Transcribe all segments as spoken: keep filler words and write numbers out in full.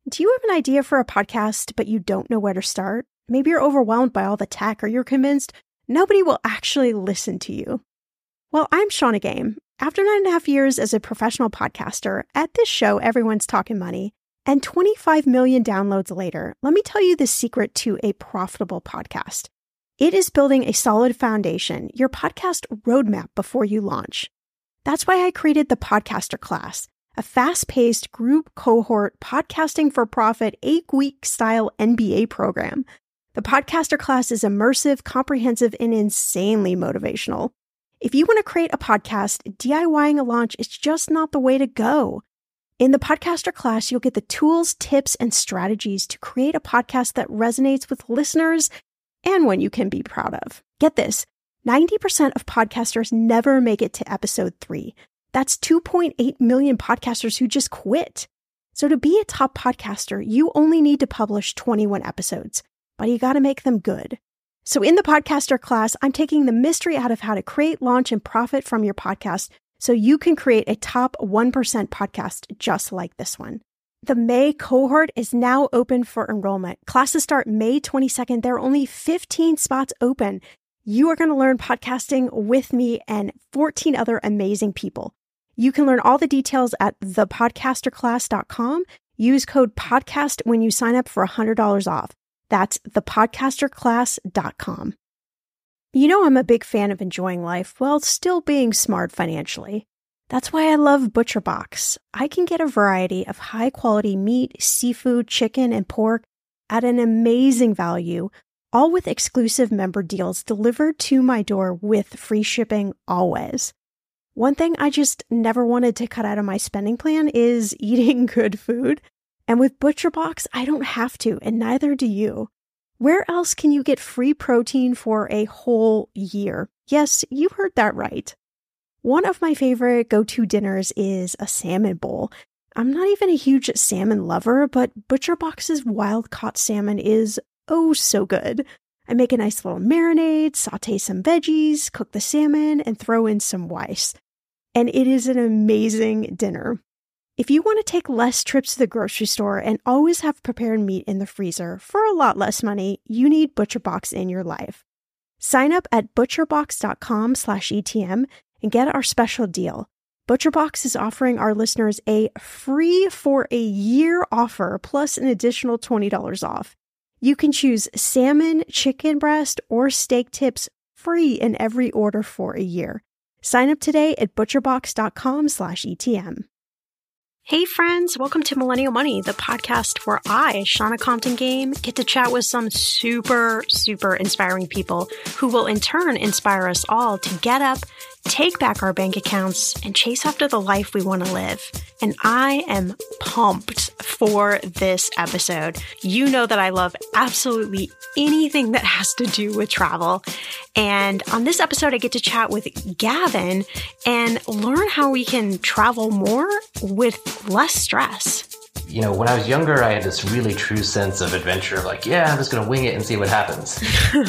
Do you have an idea for a podcast, but you don't know where to start? Maybe you're overwhelmed by all the tech, or you're convinced nobody will actually listen to you. Well, I'm Shannah Game. After nine and a half years as a professional podcaster, at this show, everyone's talking money, and twenty-five million downloads later, let me tell you the secret to a profitable podcast. It is building a solid foundation, your podcast roadmap before you launch. That's why I created the Podcaster Class, a fast-paced group cohort podcasting for profit eight-week style M B A program. The Podcaster Class is immersive, comprehensive, and insanely motivational. If you want to create a podcast, DIYing a launch is just not the way to go. In the Podcaster Class, you'll get the tools, tips, and strategies to create a podcast that resonates with listeners and one you can be proud of. Get this, ninety percent of podcasters never make it to episode three. That's two point eight million podcasters who just quit. So to be a top podcaster, you only need to publish twenty-one episodes, but you got to make them good. So in the Podcaster Class, I'm taking the mystery out of how to create, launch, and profit from your podcast so you can create a top one percent podcast just like this one. The May cohort is now open for enrollment. Classes start May twenty-second. There are only fifteen spots open. You are going to learn podcasting with me and fourteen other amazing people. You can learn all the details at the podcaster class dot com. Use code PODCAST when you sign up for one hundred dollars off. That's the podcaster class dot com. You know I'm a big fan of enjoying life while still being smart financially. That's why I love ButcherBox. I can get a variety of high-quality meat, seafood, chicken, and pork at an amazing value, all with exclusive member deals delivered to my door with free shipping always. One thing I just never wanted to cut out of my spending plan is eating good food. And with ButcherBox, I don't have to, and neither do you. Where else can you get free protein for a whole year? Yes, you heard that right. One of my favorite go-to dinners is a salmon bowl. I'm not even a huge salmon lover, but ButcherBox's wild-caught salmon is oh so good. I make a nice little marinade, saute some veggies, cook the salmon, and throw in some rice. And it is an amazing dinner. If you want to take less trips to the grocery store and always have prepared meat in the freezer for a lot less money, you need ButcherBox in your life. Sign up at butcherbox dot com slash E T M and get our special deal. ButcherBox is offering our listeners a free for a year offer plus an additional twenty dollars off. You can choose salmon, chicken breast, or steak tips free in every order for a year. Sign up today at butcherbox dot com slash E T M. Hey friends, welcome to Millennial Money, the podcast where I, Shannah Compton Game, get to chat with some super, super inspiring people who will in turn inspire us all to get up, take back our bank accounts, and chase after the life we want to live. And I am pumped for this episode. You know that I love absolutely anything that has to do with travel. And on this episode, I get to chat with Gavin and learn how we can travel more with less stress. You know, when I was younger, I had this really true sense of adventure, like, yeah, I'm just going to wing it and see what happens.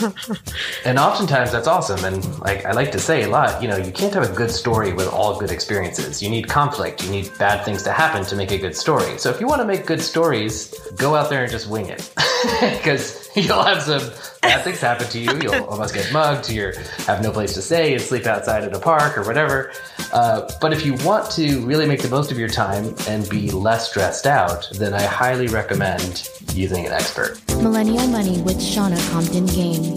And oftentimes that's awesome. And like I like to say a lot, you know, you can't have a good story with all good experiences. You need conflict. You need bad things to happen to make a good story. So if you want to make good stories, go out there and just wing it. Because you'll have some bad things happen to you. You'll almost get mugged. You have no place to stay and sleep outside in a park or whatever. Uh, but if you want to really make the most of your time and be less stressed out, then I highly recommend using an expert. Millennial Money with Shannah Compton Game.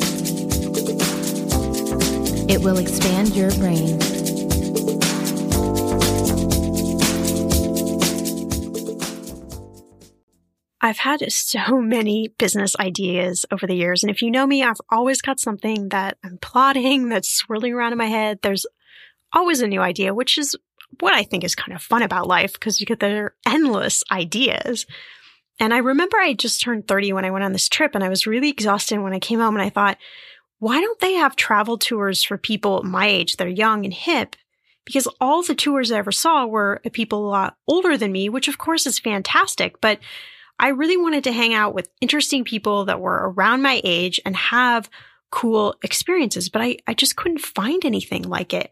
It will expand your brain. I've had so many business ideas over the years. And if you know me, I've always got something that I'm plotting that's swirling around in my head. There's always a new idea, which is what I think is kind of fun about life because you get the endless ideas. And I remember I just turned thirty when I went on this trip and I was really exhausted when I came home and I thought, why don't they have travel tours for people my age? They're young and hip. Because all the tours I ever saw were people a lot older than me, which of course is fantastic. But I really wanted to hang out with interesting people that were around my age and have cool experiences, but I, I just couldn't find anything like it.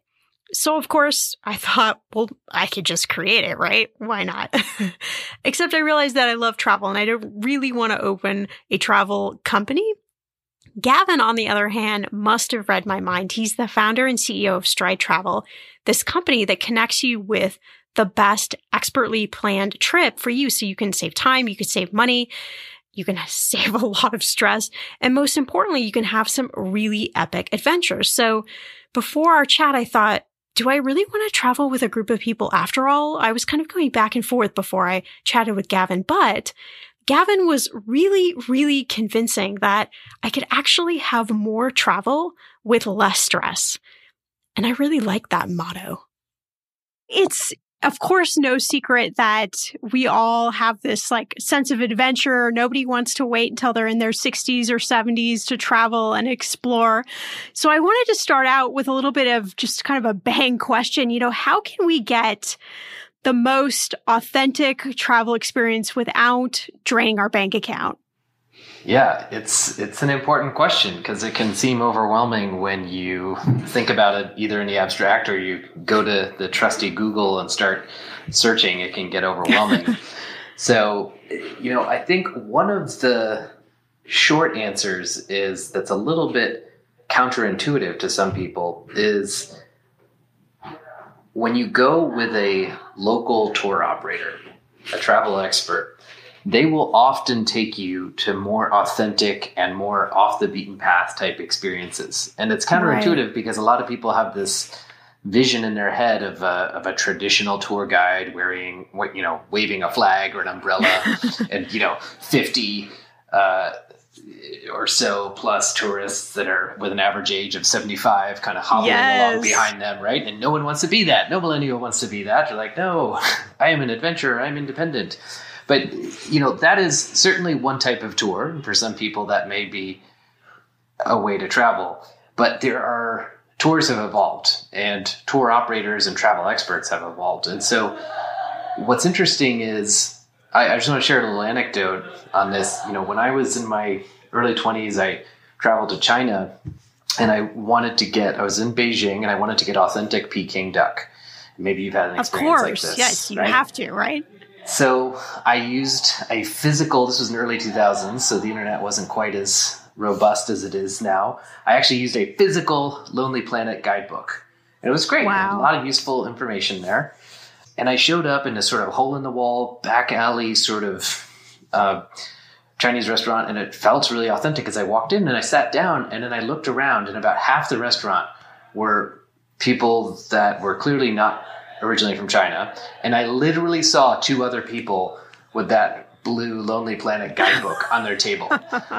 So, of course, I thought, well, I could just create it, right? Why not? Except I realized that I love travel and I don't really want to open a travel company. Gavin, on the other hand, must have read my mind. He's the founder and C E O of Stride Travel, this company that connects you with the best expertly planned trip for you so you can save time, you can save money, you can save a lot of stress, and most importantly, you can have some really epic adventures. So before our chat, I thought, do I really want to travel with a group of people after all? I was kind of going back and forth before I chatted with Gavin, but Gavin was really, really convincing that I could actually have more travel with less stress. And I really like that motto. It's, of course, no secret that we all have this like sense of adventure. Nobody wants to wait until they're in their sixties or seventies to travel and explore. So I wanted to start out with a little bit of just kind of a bang question. You know, how can we get the most authentic travel experience without draining our bank account? Yeah, it's it's an important question because it can seem overwhelming when you think about it either in the abstract or you go to the trusty Google and start searching. It can get overwhelming. So, you know, I think one of the short answers is that's a little bit counterintuitive to some people is when you go with a local tour operator, a travel expert, they will often take you to more authentic and more off the beaten path type experiences. And it's counterintuitive right. because a lot of people have this vision in their head of a, of a traditional tour guide wearing, you know, waving a flag or an umbrella and, you know, fifty uh, or so plus tourists that are with an average age of seventy-five kind of hobbling yes. along behind them, right? And no one wants to be that. No millennial wants to be that. They're like, no, I am an adventurer. I'm independent. But, you know, that is certainly one type of tour. For some people, that may be a way to travel. But there are tours have evolved and tour operators and travel experts have evolved. And so what's interesting is I, I just want to share a little anecdote on this. You know, when I was in my early twenties, I traveled to China and I wanted to get, I was in Beijing and I wanted to get authentic Peking duck. Maybe you've had an experience like this. Of course, yes, you right? have to, right? So I used a physical, this was in the early two thousands, so the internet wasn't quite as robust as it is now. I actually used a physical Lonely Planet guidebook. And it was great. Wow. A lot of useful information there. And I showed up in a sort of hole-in-the-wall, back alley sort of uh, Chinese restaurant, and it felt really authentic as I walked in. And I sat down, and then I looked around, and about half the restaurant were people that were clearly not originally from China. And I literally saw two other people with that blue Lonely Planet guidebook on their table.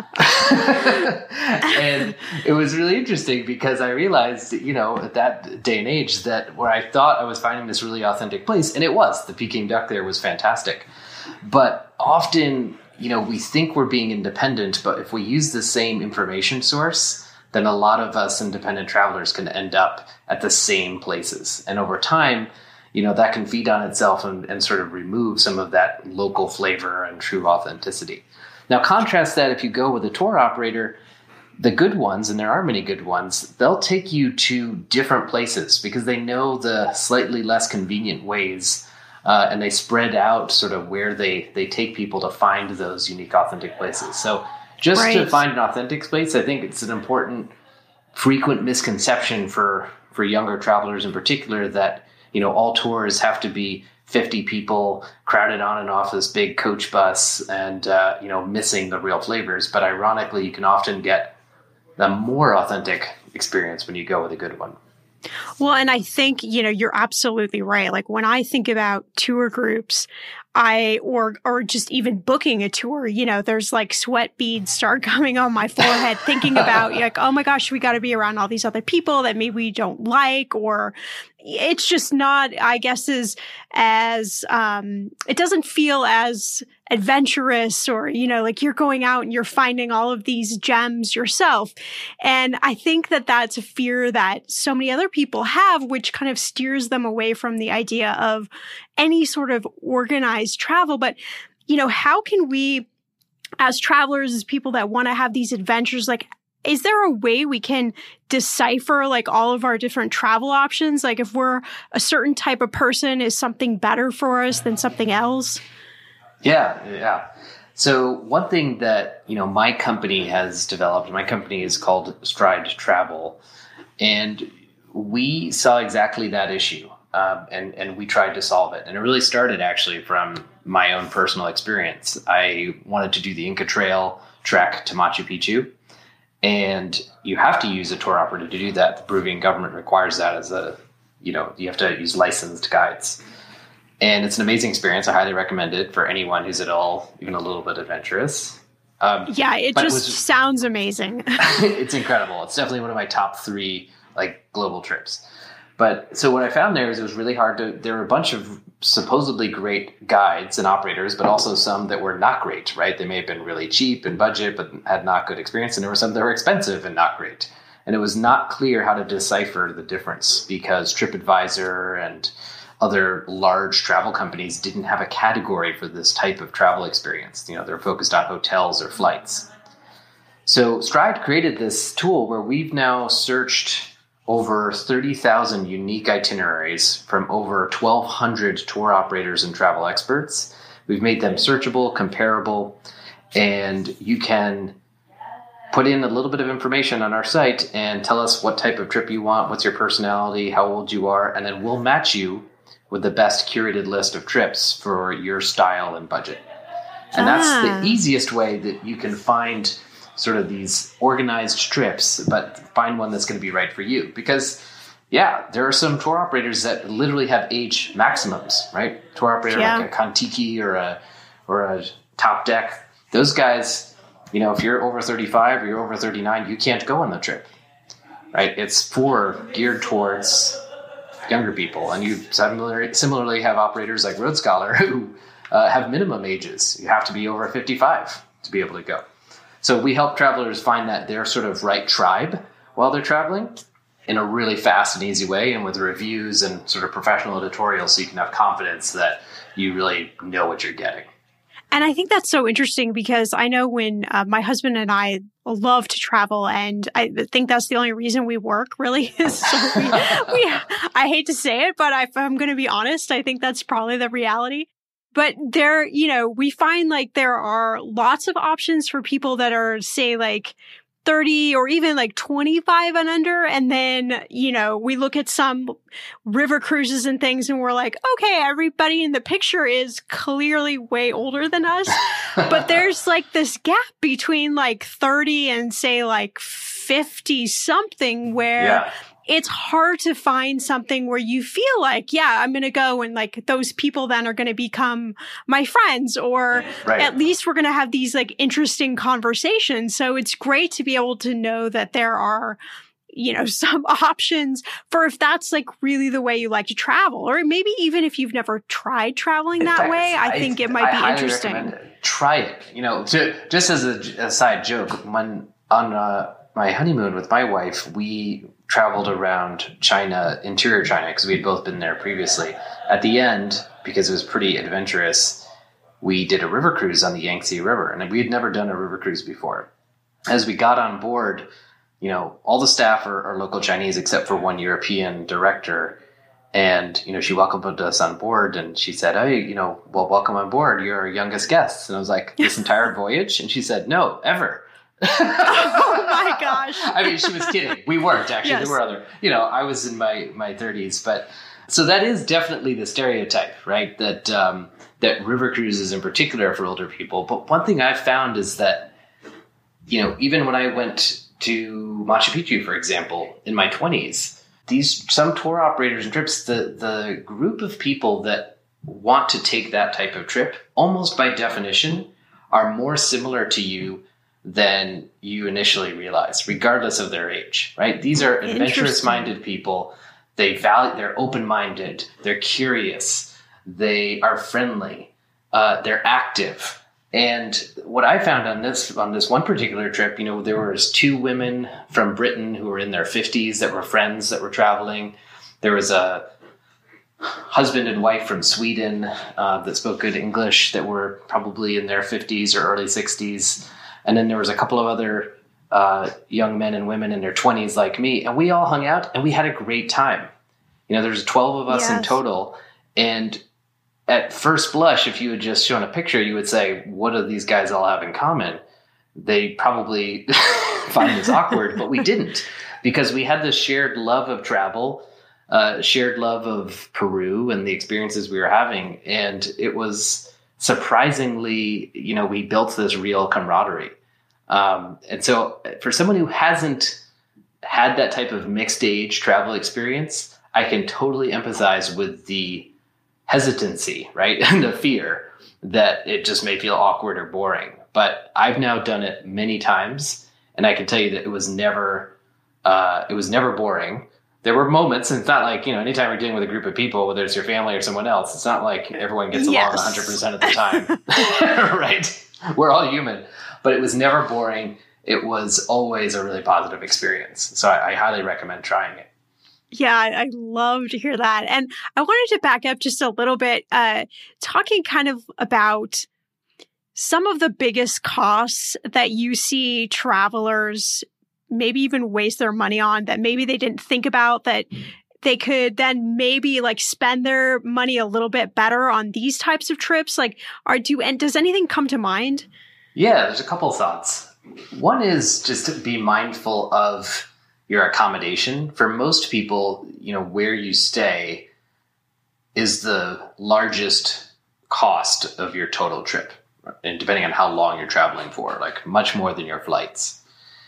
And it was really interesting because I realized, you know, at that day and age that where I thought I was finding this really authentic place, and it was, the Peking duck there was fantastic. But often, you know, we think we're being independent, but if we use the same information source, then a lot of us independent travelers can end up at the same places. And over time, you know, that can feed on itself and, and sort of remove some of that local flavor and true authenticity. Now, contrast that if you go with a tour operator, the good ones, and there are many good ones, they'll take you to different places because they know the slightly less convenient ways, uh, and they spread out sort of where they, they take people to find those unique, authentic places. So just right. to find an authentic place, I think it's an important, frequent misconception for, for younger travelers in particular that, you know, all tours have to be fifty people crowded on and off this big coach bus and, uh, you know, missing the real flavors. But ironically, you can often get a more authentic experience when you go with a good one. Well, and I think, you know, you're absolutely right. Like when I think about tour groups, I, or, or just even booking a tour, you know, there's like sweat beads start coming on my forehead thinking about like, oh my gosh, we got to be around all these other people that maybe we don't like, or it's just not, I guess, is as, um, it doesn't feel as adventurous or, you know, like you're going out and you're finding all of these gems yourself. And I think that that's a fear that so many other people have, which kind of steers them away from the idea of any sort of organized travel. But, you know, how can we, as travelers, as people that want to have these adventures, like, Is there a way we can decipher like all of our different travel options? Like if we're a certain type of person, is something better for us than something else? Yeah, yeah. So one thing that, you know, my company has developed, my company is called Stride Travel, and we saw exactly that issue, um, and, and we tried to solve it. And it really started actually from my own personal experience. I wanted to do the Inca Trail trek to Machu Picchu, and you have to use a tour operator to do that. The Peruvian government requires that as a, you know, you have to use licensed guides. And it's an amazing experience. I highly recommend it for anyone who's at all, even a little bit adventurous. Um, yeah, it just, it was, sounds amazing. It's incredible. It's definitely one of my top three like global trips. But so what I found there is it was really hard to, there were a bunch of supposedly great guides and operators, but also some that were not great, right? They may have been really cheap and budget, but had not good experience. And there were some that were expensive and not great. And it was not clear how to decipher the difference because TripAdvisor and other large travel companies didn't have a category for this type of travel experience. You know, they're focused on hotels or flights. So Stride created this tool where we've now searched over thirty thousand unique itineraries from over twelve hundred tour operators and travel experts. We've made them searchable, comparable, and you can put in a little bit of information on our site and tell us what type of trip you want, what's your personality, how old you are, and then we'll match you with the best curated list of trips for your style and budget. And that's Ah. the easiest way that you can find sort of these organized trips, but find one that's going to be right for you. Because, yeah, there are some tour operators that literally have age maximums, right? Tour operator Yeah. like a Kontiki or a or a Top Deck. Those guys, you know, if you're over thirty-five or you're over thirty-nine, you can't go on the trip, right? It's for geared towards younger people. And you similarly, similarly have operators like Road Scholar who uh, have minimum ages. You have to be over fifty-five to be able to go. So we help travelers find that their sort of right tribe while they're traveling in a really fast and easy way, and with reviews and sort of professional editorials, so you can have confidence that you really know what you're getting. And I think that's so interesting because I know when uh, my husband and I love to travel, and I think that's the only reason we work, really. is so we, we, I hate to say it, but if I'm going to be honest, I think that's probably the reality. But there, you know, we find like there are lots of options for people that are, say, like thirty or even like twenty-five and under. And then, you know, we look at some river cruises and things and we're like, okay, everybody in the picture is clearly way older than us. But there's like this gap between like thirty and say like fifty something where Yeah. it's hard to find something where you feel like, yeah, I'm going to go and like those people then are going to become my friends, or Right. at least we're going to have these like interesting conversations. So it's great to be able to know that there are, you know, some options for if that's like really the way you like to travel, or maybe even if you've never tried traveling In that fact, way, I, think it might I be highly interesting. recommend it. Try it. You know, to, just as a, a side joke, when on uh, my honeymoon with my wife, we traveled around China, interior China, because we had both been there previously. At the end, because it was pretty adventurous, we did a river cruise on the Yangtze River, and we had never done a river cruise before. As we got on board, you know, all the staff are, are local Chinese except for one European director. And, you know, she welcomed us on board and she said, hey, you know, well, welcome on board. You're our youngest guests. And I was like, this entire voyage? And she said, no, ever. Oh my gosh. I mean, she was kidding. We weren't actually. Yes. There were other, you know, I was in my, my thirties, but so that is definitely the stereotype, right? That, um, that river cruises in particular are for older people. But one thing I've found is that, you know, even when I went to Machu Picchu, for example, in my twenties, these, some tour operators and trips, the, the group of people that want to take that type of trip, almost by definition, are more similar to you than you initially realize, regardless of their age, right? These are adventurous-minded people. They value, they're open-minded, they're curious, they are friendly, uh, they're active. And what I found on this on this one particular trip, you know, there was two women from Britain who were in their fifties that were friends that were traveling. There was a husband and wife from Sweden uh, that spoke good English that were probably in their fifties or early sixties. And then there was a couple of other uh, young men and women in their twenties like me, and we all hung out and we had a great time. You know, there's twelve of us yes. in total. And at first blush, if you had just shown a picture, you would say, what do these guys all have in common? They probably find this awkward, but we didn't, because we had this shared love of travel, uh, shared love of Peru and the experiences we were having. And it was surprisingly, you know, we built this real camaraderie. Um, and so for someone who hasn't had that type of mixed age travel experience, I can totally empathize with the hesitancy, right? And the fear that it just may feel awkward or boring. But I've now done it many times, and I can tell you that it was never, uh, it was never boring. There were moments, and it's not like, you know, anytime you're dealing with a group of people, whether it's your family or someone else, it's not like everyone gets along yes. one hundred percent of the time, right? We're all human. But it was never boring. It was always a really positive experience. So I, I highly recommend trying it. Yeah, I, I love to hear that. And I wanted to back up just a little bit, uh, talking kind of about some of the biggest costs that you see travelers maybe even waste their money on, that maybe they didn't think about, that they could then maybe like spend their money a little bit better on these types of trips. Like, are do and does anything come to mind? Yeah, there's a couple thoughts. One is just to be mindful of your accommodation. For most people, you know, where you stay is the largest cost of your total trip. And depending on how long you're traveling for, like much more than your flights.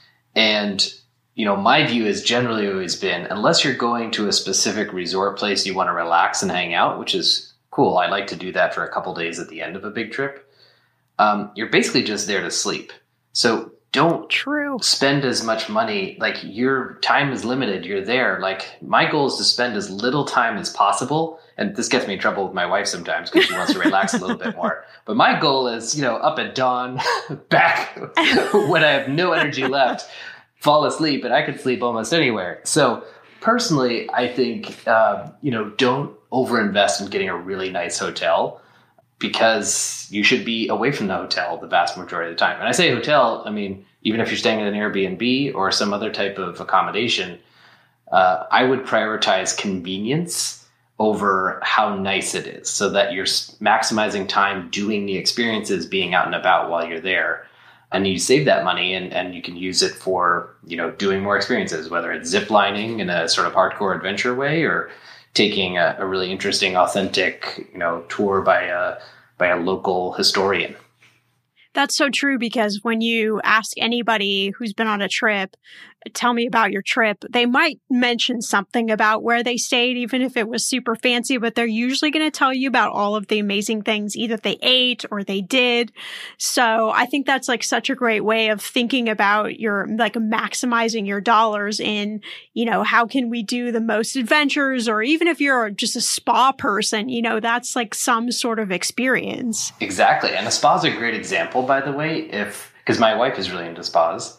And, you know, my view has generally always been, unless you're going to a specific resort place you want to relax and hang out, which is cool. I like to do that for a couple days at the end of a big trip. Um, you're basically just there to sleep. So don't True. spend as much money. Like, your time is limited. You're there. Like, my goal is to spend as little time as possible. And this gets me in trouble with my wife sometimes because she wants to relax a little bit more. But my goal is, you know, up at dawn, back when I have no energy left, fall asleep, and I could sleep almost anywhere. So personally, I think, uh, you know, don't overinvest in getting a really nice hotel, because you should be away from the hotel the vast majority of the time. And I say hotel, I mean, even if you're staying at an Airbnb or some other type of accommodation, uh, I would prioritize convenience over how nice it is, so that you're maximizing time doing the experiences, being out and about while you're there. And you save that money, and, and you can use it for, you know, doing more experiences, whether it's zip lining in a sort of hardcore adventure way, or taking a, a really interesting, authentic, you know, tour by a by a local historian. That's so true, because when you ask anybody who's been on a trip, tell me about your trip, they might mention something about where they stayed, even if it was super fancy, but they're usually going to tell you about all of the amazing things either they ate or they did. So I think that's like such a great way of thinking about your, like, maximizing your dollars in, you know, how can we do the most adventures? Or even if you're just a spa person, you know, that's like some sort of experience. Exactly. And a spa is a great example, by the way, if, because my wife is really into spas.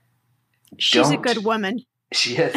She's Don't, a good woman. She is.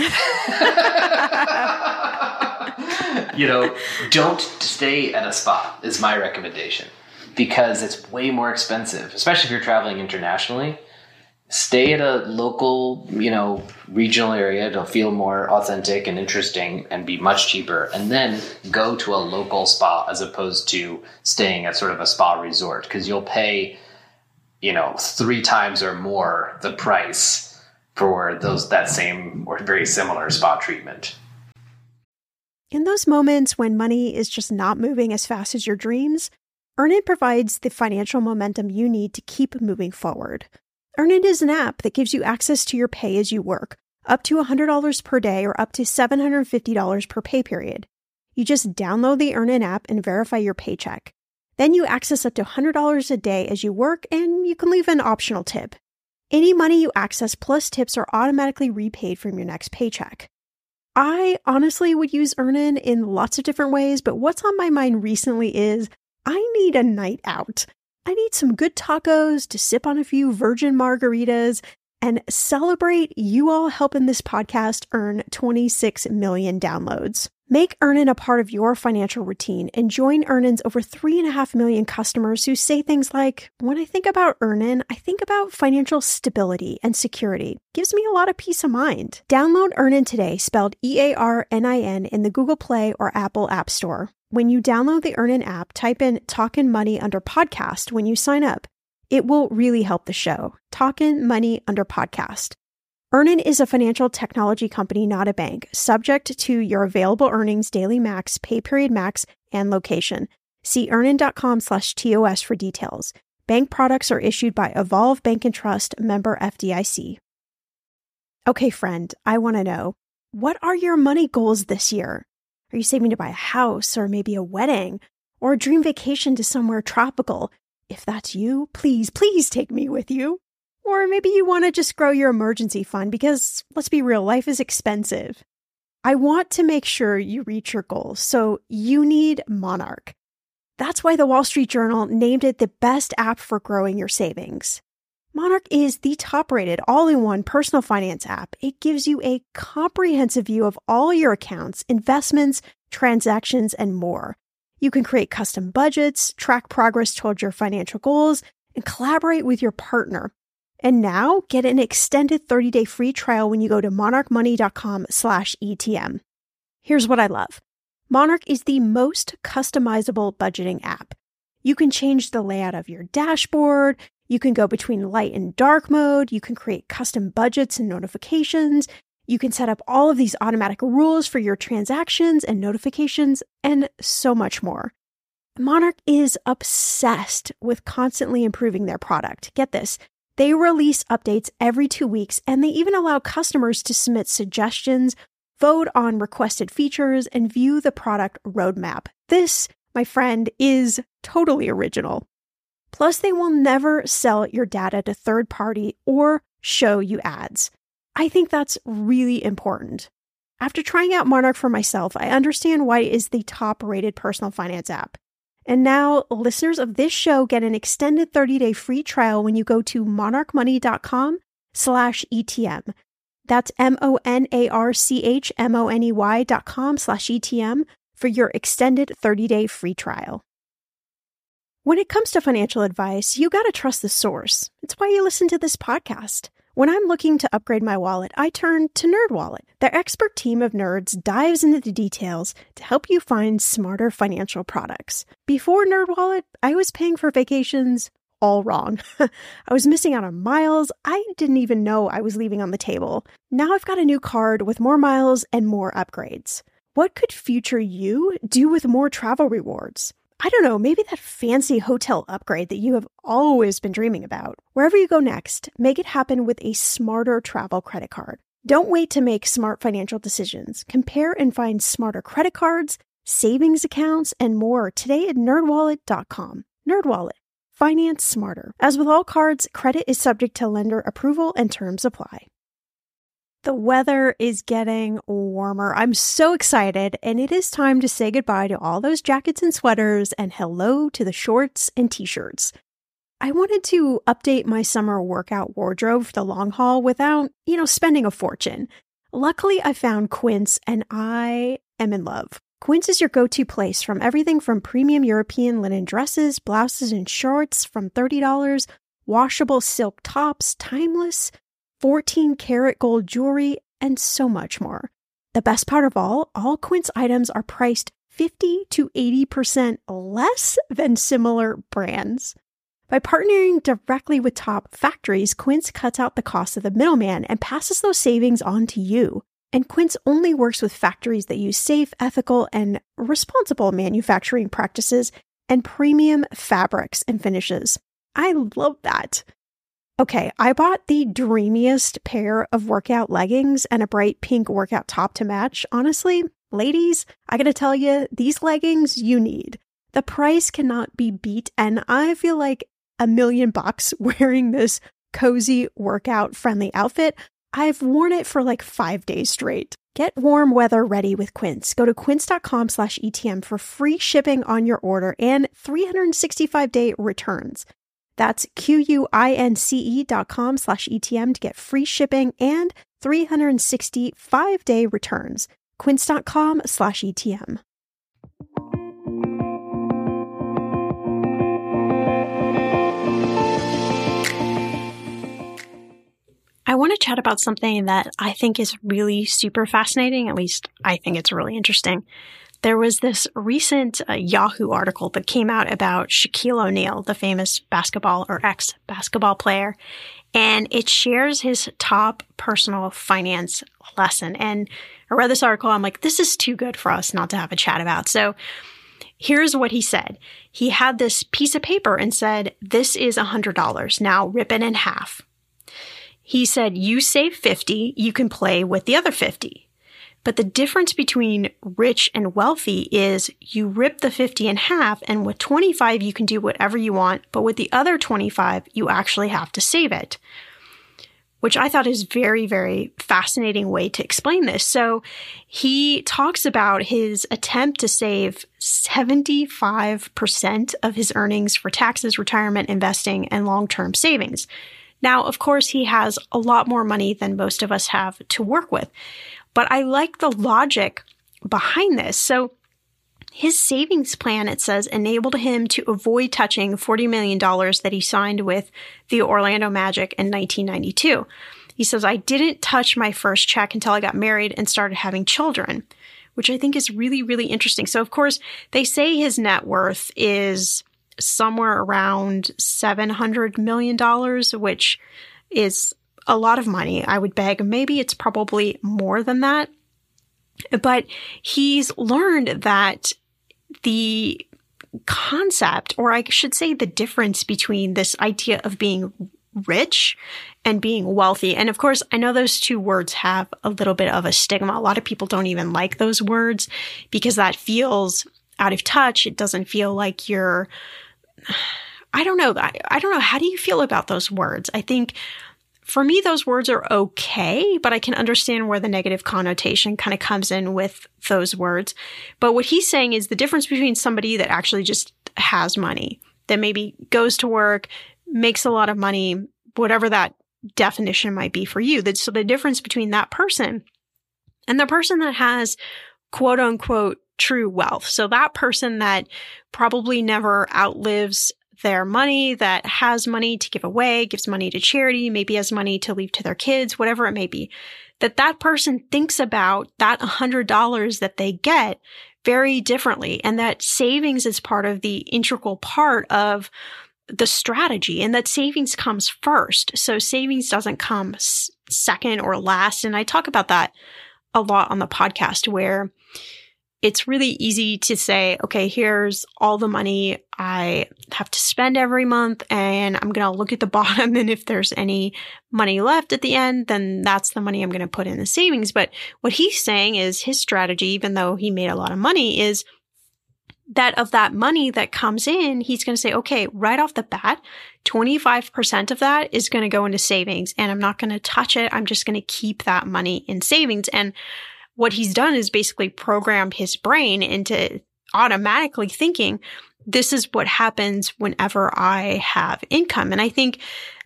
You know, don't stay at a spa is my recommendation, because it's way more expensive, especially if you're traveling internationally. Stay at a local, you know, regional area. It'll feel more authentic and interesting and be much cheaper. And then go to a local spa as opposed to staying at sort of a spa resort, because you'll pay, you know, three times or more the price for those that same or very similar spa treatment. In those moments when money is just not moving as fast as your dreams, Earnin provides the financial momentum you need to keep moving forward. Earnin is an app that gives you access to your pay as you work, up to one hundred dollars per day or up to seven hundred fifty dollars per pay period. You just download the Earnin app and verify your paycheck. Then you access up to one hundred dollars a day as you work, and you can leave an optional tip. Any money you access plus tips are automatically repaid from your next paycheck. I honestly would use Earnin in lots of different ways, but what's on my mind recently is I need a night out. I need some good tacos to sip on a few virgin margaritas and celebrate you all helping this podcast earn twenty-six million downloads. Make Earnin a part of your financial routine and join Earnin's over three and a half million customers who say things like, when I think about Earnin, I think about financial stability and security. Gives me a lot of peace of mind. Download Earnin today, spelled E A R N I N, in the Google Play or Apple App Store. When you download the Earnin app, type in Talkin' Money under podcast when you sign up. It will really help the show. Talkin' Money under podcast. Earnin is a financial technology company, not a bank, subject to your available earnings, daily max, pay period max, and location. See earnin.com slash TOS for details. Bank products are issued by Evolve Bank and Trust, member F D I C. Okay, friend, I want to know, what are your money goals this year? Are you saving to buy a house or maybe a wedding or a dream vacation to somewhere tropical? If that's you, please, please take me with you. Or maybe you want to just grow your emergency fund because, let's be real, life is expensive. I want to make sure you reach your goals, so you need Monarch. That's why the Wall Street Journal named it the best app for growing your savings. Monarch is the top-rated all-in-one personal finance app. It gives you a comprehensive view of all your accounts, investments, transactions, and more. You can create custom budgets, track progress towards your financial goals, and collaborate with your partner. And now, get an extended thirty-day free trial when you go to monarchmoney.com slash ETM. Here's what I love. Monarch is the most customizable budgeting app. You can change the layout of your dashboard. You can go between light and dark mode. You can create custom budgets and notifications. You can set up all of these automatic rules for your transactions and notifications, and so much more. Monarch is obsessed with constantly improving their product. Get this. They release updates every two weeks, and they even allow customers to submit suggestions, vote on requested features, and view the product roadmap. This, my friend, is totally original. Plus, they will never sell your data to third party or show you ads. I think that's really important. After trying out Monarch for myself, I understand why it is the top-rated personal finance app. And now, listeners of this show get an extended thirty-day free trial when you go to monarchmoney.com slash ETM. That's M-O-N-A-R-C-H-M-O-N-E-Y dot com slash ETM for your extended thirty-day free trial. When it comes to financial advice, you gotta trust the source. It's why you listen to this podcast. When I'm looking to upgrade my wallet, I turn to NerdWallet. Their expert team of nerds dives into the details to help you find smarter financial products. Before NerdWallet, I was paying for vacations all wrong. I was missing out on miles I didn't even know I was leaving on the table. Now I've got a new card with more miles and more upgrades. What could future you do with more travel rewards? I don't know, maybe that fancy hotel upgrade that you have always been dreaming about. Wherever you go next, make it happen with a smarter travel credit card. Don't wait to make smart financial decisions. Compare and find smarter credit cards, savings accounts, and more today at nerd wallet dot com. NerdWallet. Finance smarter. As with all cards, credit is subject to lender approval and terms apply. The weather is getting warmer. I'm so excited, and it is time to say goodbye to all those jackets and sweaters and hello to the shorts and t-shirts. I wanted to update my summer workout wardrobe for the long haul without, you know, spending a fortune. Luckily, I found Quince, and I am in love. Quince is your go-to place from everything from premium European linen dresses, blouses, and shorts from thirty dollars, washable silk tops, timeless fourteen karat gold jewelry, and so much more. The best part of all, all Quince items are priced fifty to eighty percent less than similar brands. By partnering directly with top factories, Quince cuts out the cost of the middleman and passes those savings on to you. And Quince only works with factories that use safe, ethical, and responsible manufacturing practices and premium fabrics and finishes. I love that. Okay, I bought the dreamiest pair of workout leggings and a bright pink workout top to match. Honestly, ladies, I gotta tell you, these leggings you need. The price cannot be beat, and I feel like a million bucks wearing this cozy workout-friendly outfit. I've worn it for like five days straight. Get warm weather ready with Quince. Go to quince.com slash ETM for free shipping on your order and three hundred sixty-five day returns. That's Q-U-I-N-C-E dot com slash ETM to get free shipping and three hundred sixty-five day returns. quince.com slash ETM. I want to chat about something that I think is really super fascinating. At least I think it's really interesting. There was this recent uh, Yahoo article that came out about Shaquille O'Neal, the famous basketball or ex-basketball player, and it shares his top personal finance lesson. And I read this article. I'm like, this is too good for us not to have a chat about. So here's what he said. He had this piece of paper and said, this is one hundred dollars. Now rip it in half. He said, you save fifty, you can play with the other fifty. But the difference between rich and wealthy is you rip the fifty in half, and with twenty-five, you can do whatever you want. But with the other twenty-five, you actually have to save it, which I thought is very, very fascinating way to explain this. So he talks about his attempt to save seventy-five percent of his earnings for taxes, retirement, investing, and long-term savings. Now, of course, he has a lot more money than most of us have to work with, but I like the logic behind this. So his savings plan, it says, enabled him to avoid touching forty million dollars that he signed with the Orlando Magic in nineteen ninety-two. He says, I didn't touch my first check until I got married and started having children, which I think is really, really interesting. So, of course, they say his net worth is somewhere around seven hundred million dollars, which is a lot of money. I would beg maybe it's probably more than that. But he's learned that the concept, or I should say the difference between this idea of being rich and being wealthy. And of course, I know those two words have a little bit of a stigma. A lot of people don't even like those words because that feels out of touch. It doesn't feel like you're I don't know. I, I don't know. How do you feel about those words? I think for me, those words are okay, but I can understand where the negative connotation kind of comes in with those words. But what he's saying is the difference between somebody that actually just has money, that maybe goes to work, makes a lot of money, whatever that definition might be for you. That, so the difference between that person and the person that has quote unquote true wealth. So that person that probably never outlives their money, that has money to give away, gives money to charity, maybe has money to leave to their kids, whatever it may be, that that person thinks about that one hundred dollars that they get very differently. And that savings is part of the integral part of the strategy, and that savings comes first. So savings doesn't come s- second or last. And I talk about that a lot on the podcast, where it's really easy to say, okay, here's all the money I have to spend every month, and I'm going to look at the bottom. And if there's any money left at the end, then that's the money I'm going to put in the savings. But what he's saying is his strategy, even though he made a lot of money, is that of that money that comes in, he's going to say, okay, right off the bat, twenty-five percent of that is going to go into savings, and I'm not going to touch it. I'm just going to keep that money in savings. And what he's done is basically programmed his brain into automatically thinking, this is what happens whenever I have income. And I think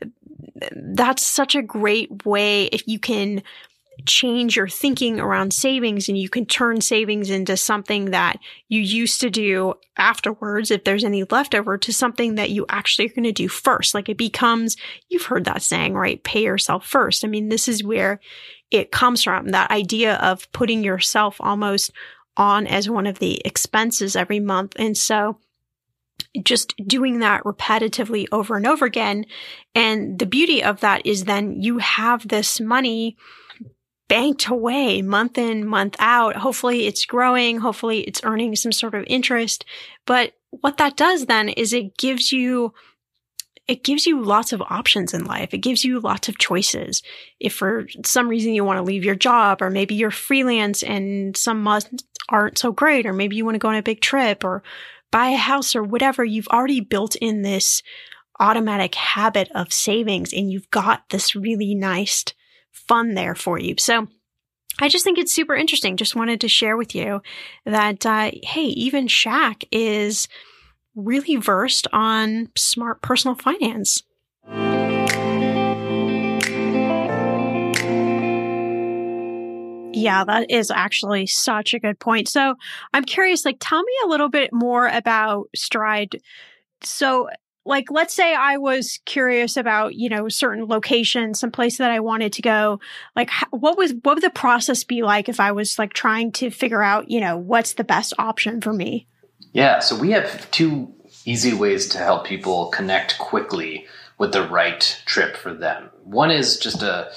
that's such a great way if you can change your thinking around savings, and you can turn savings into something that you used to do afterwards, if there's any leftover, to something that you actually are going to do first. Like it becomes, you've heard that saying, right? Pay yourself first. I mean, this is where it comes from, that idea of putting yourself almost on as one of the expenses every month. And so just doing that repetitively over and over again. And the beauty of that is then you have this money banked away month in, month out. Hopefully it's growing. Hopefully it's earning some sort of interest. But what that does then is it gives you It gives you lots of options in life. It gives you lots of choices. If for some reason you want to leave your job, or maybe you're freelance and some months aren't so great, or maybe you want to go on a big trip or buy a house or whatever, you've already built in this automatic habit of savings, and you've got this really nice fund there for you. So I just think it's super interesting. Just wanted to share with you that, uh, hey, even Shaq is really versed on smart personal finance. Yeah, that is actually such a good point. So I'm curious, like, tell me a little bit more about Stride. So, like, let's say I was curious about, you know, a certain location, some place that I wanted to go. Like, h- what was, what would the process be like if I was like trying to figure out, you know, what's the best option for me? Yeah, so we have two easy ways to help people connect quickly with the right trip for them. One is just a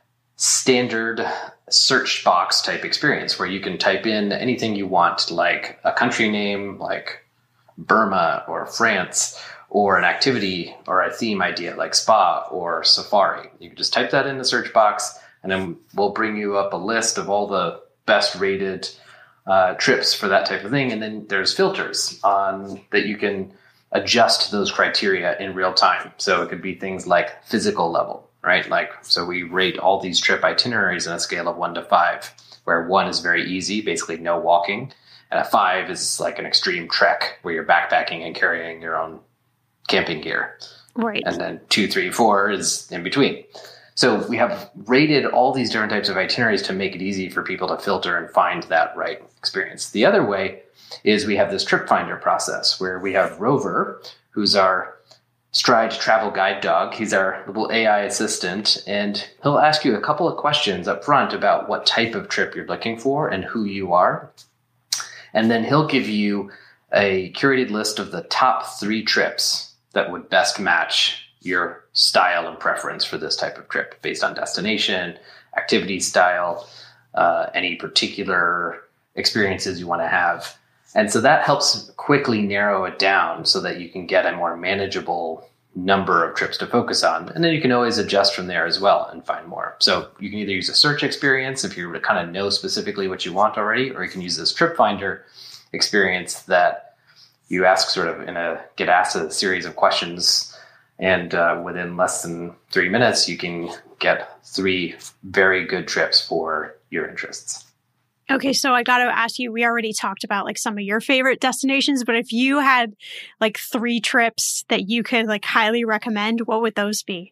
standard search box type experience where you can type in anything you want, like a country name, like Burma or France, or an activity or a theme idea like spa or safari. You can just type that in the search box, and then we'll bring you up a list of all the best rated uh, trips for that type of thing. And then there's filters on that you can adjust those criteria in real time. So it could be things like physical level, right? Like, so we rate all these trip itineraries on a scale of one to five, where one is very easy, basically no walking. And a five is like an extreme trek where you're backpacking and carrying your own camping gear. Right. And then two, three, four is in between. So we have rated all these different types of itineraries to make it easy for people to filter and find that right experience. The other way is we have this trip finder process where we have Rover, who's our Stride travel guide dog. He's our little A I assistant, and he'll ask you a couple of questions up front about what type of trip you're looking for and who you are. And then he'll give you a curated list of the top three trips that would best match your style and preference for this type of trip based on destination, activity style, uh, any particular experiences you want to have. And so that helps quickly narrow it down so that you can get a more manageable number of trips to focus on. And then you can always adjust from there as well and find more. So you can either use a search experience if you kind of know specifically what you want already, or you can use this trip finder experience that you ask sort of in a, get asked a series of questions. And uh, within less than three minutes, you can get three very good trips for your interests. Okay, so I got to ask you, we already talked about like some of your favorite destinations, but if you had like three trips that you could like highly recommend, what would those be?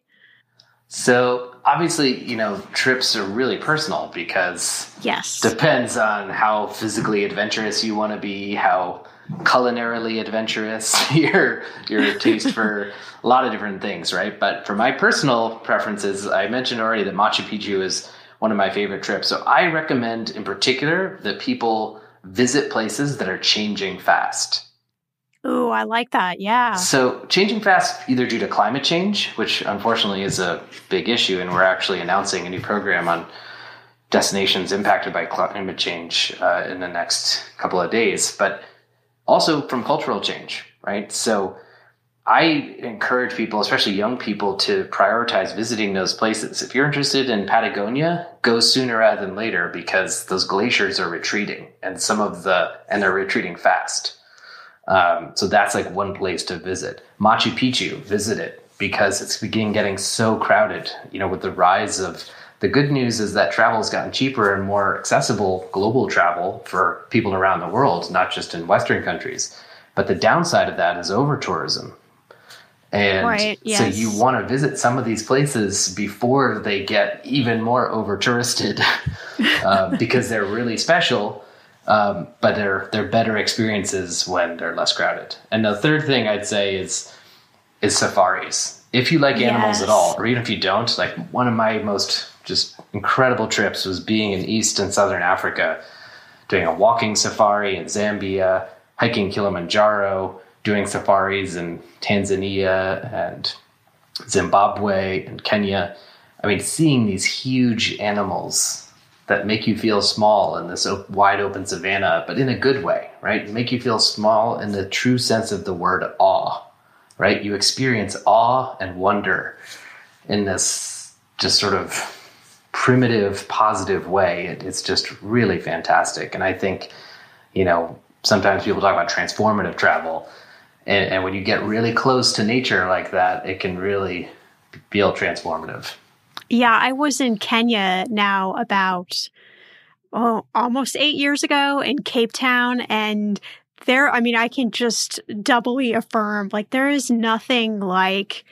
So obviously, you know, trips are really personal because yes, depends on how physically adventurous you want to be, how culinarily adventurous your your taste for a lot of different things, right? But for my personal preferences, I mentioned already that Machu Picchu is one of my favorite trips. So I recommend in particular that people visit places that are changing fast. Ooh, I like that. Yeah. So changing fast either due to climate change, which unfortunately is a big issue, and we're actually announcing a new program on destinations impacted by climate change uh, in the next couple of days, but also from cultural change, right? So I encourage people, especially young people, to prioritize visiting those places. If you're interested in Patagonia, go sooner rather than later because those glaciers are retreating and some of the, and they're retreating fast. Um, so that's like one place to visit. Machu Picchu, visit it because it's beginning getting so crowded, you know, with the rise of, the good news is that travel has gotten cheaper and more accessible, global travel for people around the world, not just in Western countries. But the downside of that is over-tourism. And right, yes. So you want to visit some of these places before they get even more over-touristed uh, because they're really special, um, but they're, they're better experiences when they're less crowded. And the third thing I'd say is is safaris. If you like animals yes. at all, or even if you don't, like one of my most just incredible trips was being in East and Southern Africa, doing a walking safari in Zambia, hiking Kilimanjaro, doing safaris in Tanzania and Zimbabwe and Kenya. I mean, seeing these huge animals that make you feel small in this wide open savanna, but in a good way, right? Make you feel small in the true sense of the word awe, right? You experience awe and wonder in this just sort of primitive, positive way. It, it's just really fantastic. And I think, you know, sometimes people talk about transformative travel. And, and when you get really close to nature like that, it can really feel transformative. Yeah, I was in Kenya now about, oh, almost eight years ago in Cape Town. And there, I mean, I can just doubly affirm, like, there is nothing like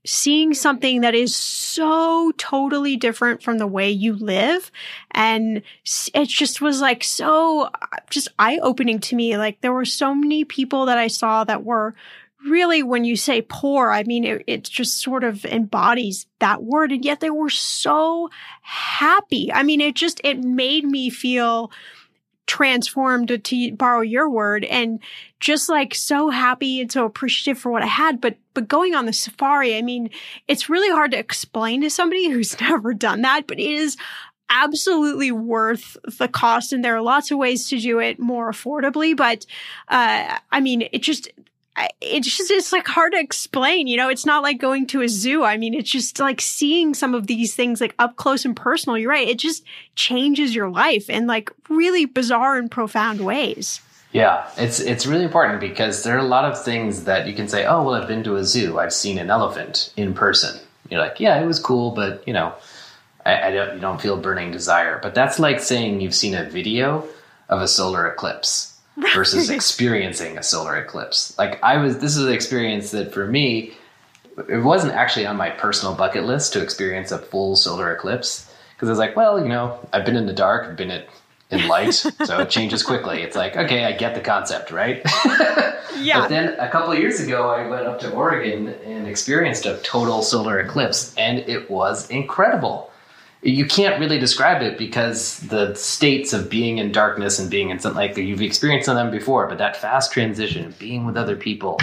seeing something that is so totally different from the way you live. And it just was like so just eye-opening to me. Like there were so many people that I saw that were really, when you say poor, I mean, it, it just sort of embodies that word. And yet they were so happy. I mean, it just, it made me feel transformed, to, to borrow your word, and just like so happy and so appreciative for what I had. But, but going on the safari, I mean, it's really hard to explain to somebody who's never done that, but it is absolutely worth the cost. And there are lots of ways to do it more affordably. But, uh, I mean, it just, it's just, it's like hard to explain, you know, it's not like going to a zoo. I mean, it's just like seeing some of these things like up close and personal. You're right. It just changes your life in like really bizarre and profound ways. Yeah, it's, it's really important because there are a lot of things that you can say, oh, well, I've been to a zoo. I've seen an elephant in person. You're like, yeah, it was cool, but you know, I, I don't, you don't feel burning desire. But that's like saying you've seen a video of a solar eclipse versus experiencing a solar eclipse. Like I was, this is an experience that for me, it wasn't actually on my personal bucket list to experience a full solar eclipse. Cause I was like, well, you know, I've been in the dark, I've been in, in light, so it changes quickly. It's like, okay, I get the concept, right? Yeah. But then a couple of years ago, I went up to Oregon and experienced a total solar eclipse, and it was incredible. You can't really describe it because the states of being in darkness and being in something like you've experienced them before, but that fast transition, being with other people,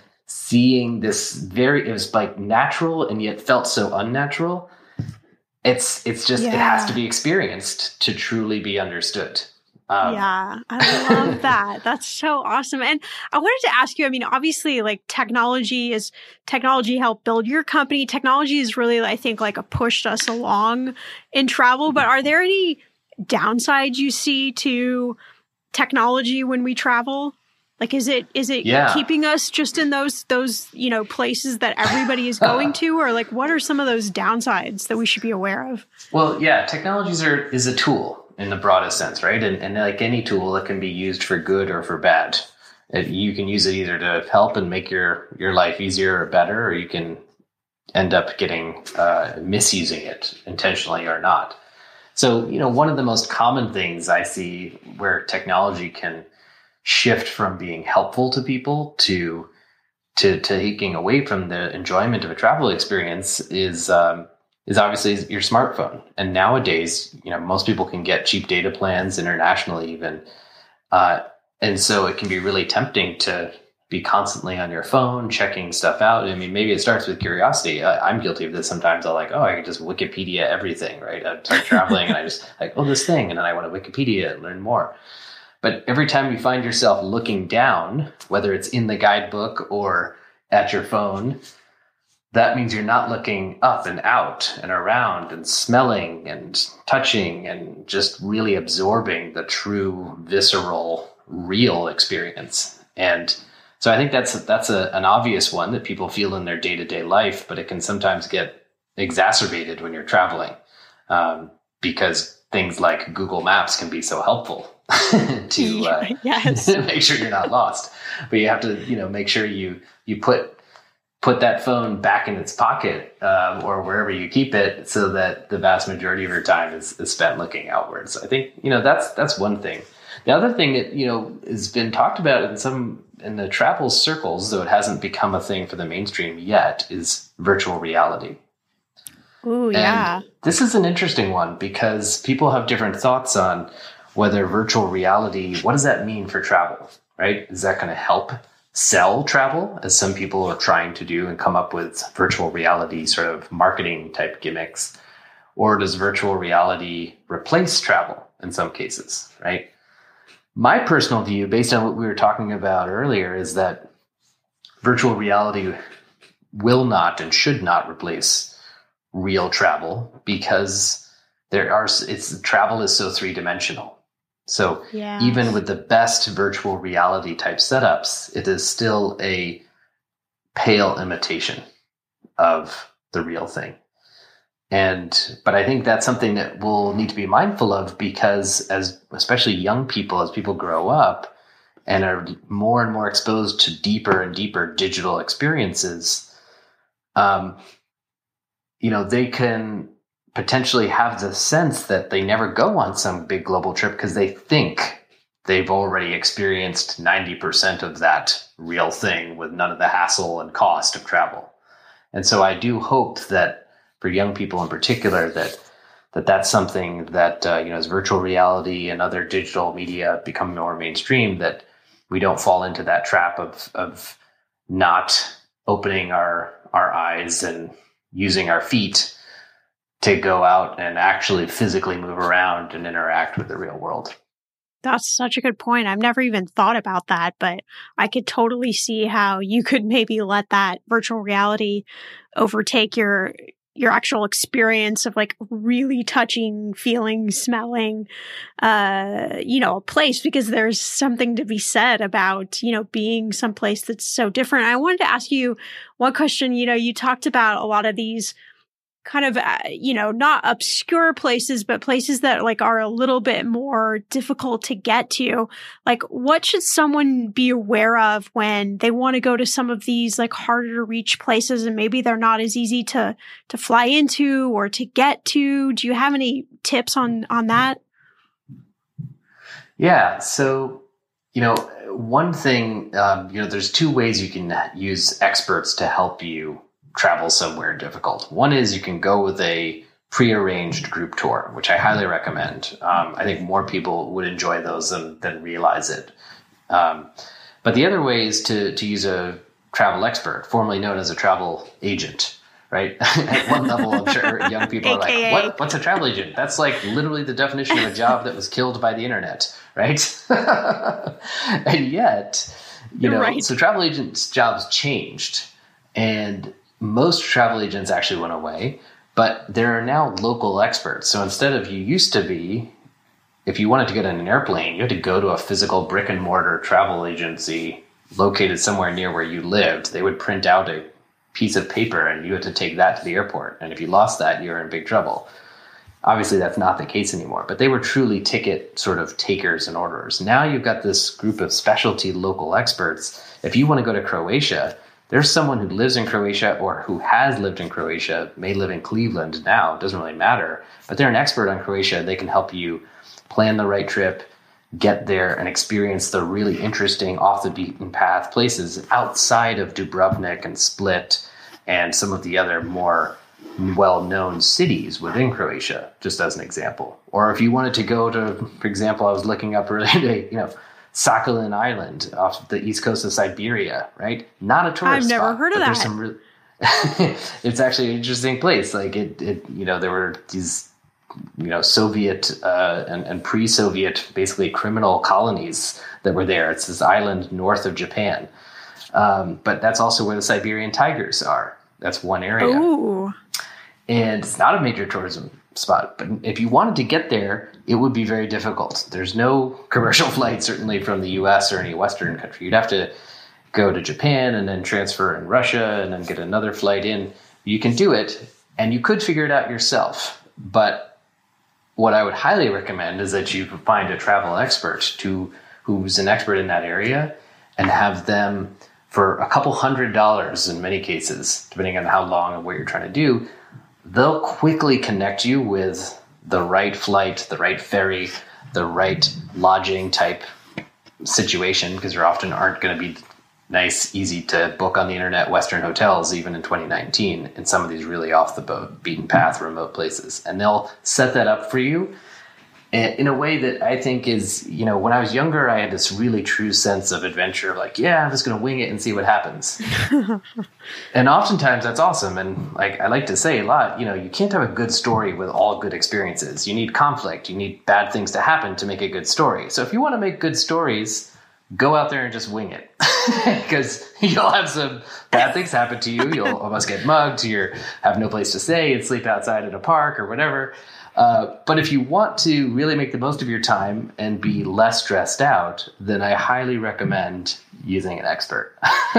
seeing this very, it was like natural and yet felt so unnatural. It's, it's just, yeah. It has to be experienced to truly be understood. Um, yeah, I love that. That's so awesome. And I wanted to ask you, I mean, obviously like technology is, technology helped build your company. Technology is really, I think, like a pushed us along in travel, but are there any downsides you see to technology when we travel? Like, is it, is it yeah. keeping us just in those, those, you know, places that everybody is going to, or like, what are some of those downsides that we should be aware of? Well, yeah, technologies are, is a tool in the broadest sense, right? And, and like any tool, it can be used for good or for bad. It, you can use it either to help and make your, your life easier or better, or you can end up getting, uh, misusing it intentionally or not. So, you know, one of the most common things I see where technology can shift from being helpful to people to, to, to taking away from the enjoyment of a travel experience is, um, is obviously your smartphone. And nowadays, you know, most people can get cheap data plans internationally even. Uh, and so it can be really tempting to be constantly on your phone, checking stuff out. I mean, maybe it starts with curiosity. I, I'm guilty of this sometimes. I'm like, oh, I could just Wikipedia everything, right? I start traveling and I just like, oh, this thing. And then I want to Wikipedia and learn more. But every time you find yourself looking down, whether it's in the guidebook or at your phone, that means you're not looking up and out and around and smelling and touching and just really absorbing the true, visceral, real experience. And so I think that's that's a, an obvious one that people feel in their day-to-day life, but it can sometimes get exacerbated when you're traveling um, because things like Google Maps can be so helpful to uh, yes. make sure you're not lost. But you have to, you know, make sure you you put put that phone back in its pocket um, or wherever you keep it so that the vast majority of your time is, is spent looking outwards. I think, you know, that's, that's one thing. The other thing that, you know, has been talked about in some, in the travel circles, though it hasn't become a thing for the mainstream yet, is virtual reality. Ooh, yeah. And this is an interesting one because people have different thoughts on whether virtual reality, what does that mean for travel, right? Is that going to help sell travel, as some people are trying to do and come up with virtual reality sort of marketing type gimmicks? Or does virtual reality replace travel in some cases, right? My personal view, based on what we were talking about earlier, is that virtual reality will not and should not replace real travel because there are, it's travel is so three-dimensional. So yes. even with the best virtual reality type setups, it is still a pale imitation of the real thing. And, but I think that's something that we'll need to be mindful of because as, especially young people, as people grow up and are more and more exposed to deeper and deeper digital experiences, um, you know, they can potentially have the sense that they never go on some big global trip because they think they've already experienced ninety percent of that real thing with none of the hassle and cost of travel. And so I do hope that for young people in particular, that that that's something that, uh, you know, as virtual reality and other digital media become more mainstream, that we don't fall into that trap of of not opening our our eyes and using our feet to go out and actually physically move around and interact with the real world. That's such a good point. I've never even thought about that, but I could totally see how you could maybe let that virtual reality overtake your your actual experience of like really touching, feeling, smelling, uh, you know, a place, because there's something to be said about, you know, being someplace that's so different. I wanted to ask you one question. You know, you talked about a lot of these kind of, uh, you know, not obscure places, but places that like are a little bit more difficult to get to. Like, what should someone be aware of when they want to go to some of these like harder to reach places and maybe they're not as easy to, to fly into or to get to? Do you have any tips on, on that? Yeah. So, you know, one thing, um, you know, there's two ways you can use experts to help you travel somewhere difficult. One is you can go with a prearranged group tour, which I highly recommend. Um, I think more people would enjoy those than, than realize it. Um, but the other way is to, to use a travel expert, formerly known as a travel agent, right? At one level, I'm sure young people are like, what, what's a travel agent? That's like literally the definition of a job that was killed by the internet, right? And yet, you know, right. So travel agents' jobs changed, and most travel agents actually went away, but there are now local experts. So instead of, you used to be, if you wanted to get on an airplane, you had to go to a physical brick and mortar travel agency located somewhere near where you lived. They would print out a piece of paper and you had to take that to the airport. And if you lost that, you were in big trouble. Obviously, that's not the case anymore, but they were truly ticket sort of takers and orderers. Now you've got this group of specialty local experts. If you want to go to Croatia, there's someone who lives in Croatia or who has lived in Croatia, may live in Cleveland now, it doesn't really matter, but they're an expert on Croatia. They can help you plan the right trip, get there and experience the really interesting off the beaten path places outside of Dubrovnik and Split and some of the other more well-known cities within Croatia, just as an example. Or if you wanted to go to, for example, I was looking up earlier today, you know, Sakhalin Island off the east coast of Siberia, right? Not a tourist I've never spot, heard of that. There's some re- it's actually an interesting place. Like it, it, you know, there were these, you know, Soviet uh, and, and pre-Soviet, basically criminal colonies that were there. It's this island north of Japan, um, but that's also where the Siberian tigers are. That's one area, Ooh. And it's not a major tourism spot. But if you wanted to get there, it would be very difficult. There's no commercial flight, certainly from the U S or any Western country. You'd have to go to Japan and then transfer in Russia and then get another flight in. You can do it, and you could figure it out yourself. But what I would highly recommend is that you find a travel expert to who's an expert in that area and have them, for a couple hundred dollars in many cases, depending on how long and what you're trying to do, they'll quickly connect you with the right flight, the right ferry, the right lodging type situation, because there often aren't going to be nice, easy to book on the internet Western hotels, even in twenty nineteen, in some of these really off the beaten path remote places. And they'll set that up for you in a way that I think is, you know, when I was younger, I had this really true sense of adventure, like, yeah, I'm just going to wing it and see what happens. And oftentimes that's awesome. And like I like to say a lot, you know, you can't have a good story with all good experiences. You need conflict. You need bad things to happen to make a good story. So if you want to make good stories, go out there and just wing it, because you'll have some bad things happen to you. You'll almost get mugged. You have no place to stay and sleep outside at a park or whatever. Uh, but if you want to really make the most of your time and be less stressed out, then I highly recommend using an expert.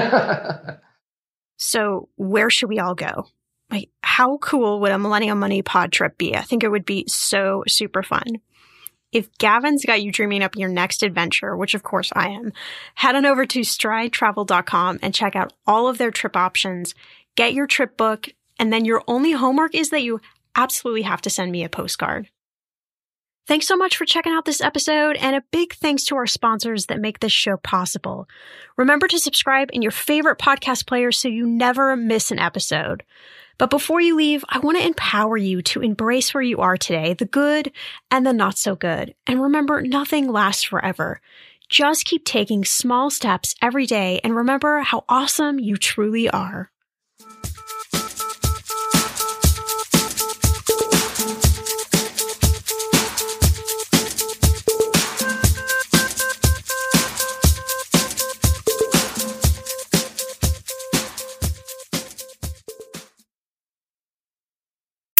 So where should we all go? Like, how cool would a Millennial Money pod trip be? I think it would be so super fun. If Gavin's got you dreaming up your next adventure, which of course I am, head on over to stride travel dot com and check out all of their trip options. get your trip book, and then your only homework is that you absolutely have to send me a postcard. Thanks so much for checking out this episode, and a big thanks to our sponsors that make this show possible. Remember to subscribe in your favorite podcast player so you never miss an episode. But before you leave, I want to empower you to embrace where you are today, the good and the not so good. And remember, nothing lasts forever. Just keep taking small steps every day and remember how awesome you truly are.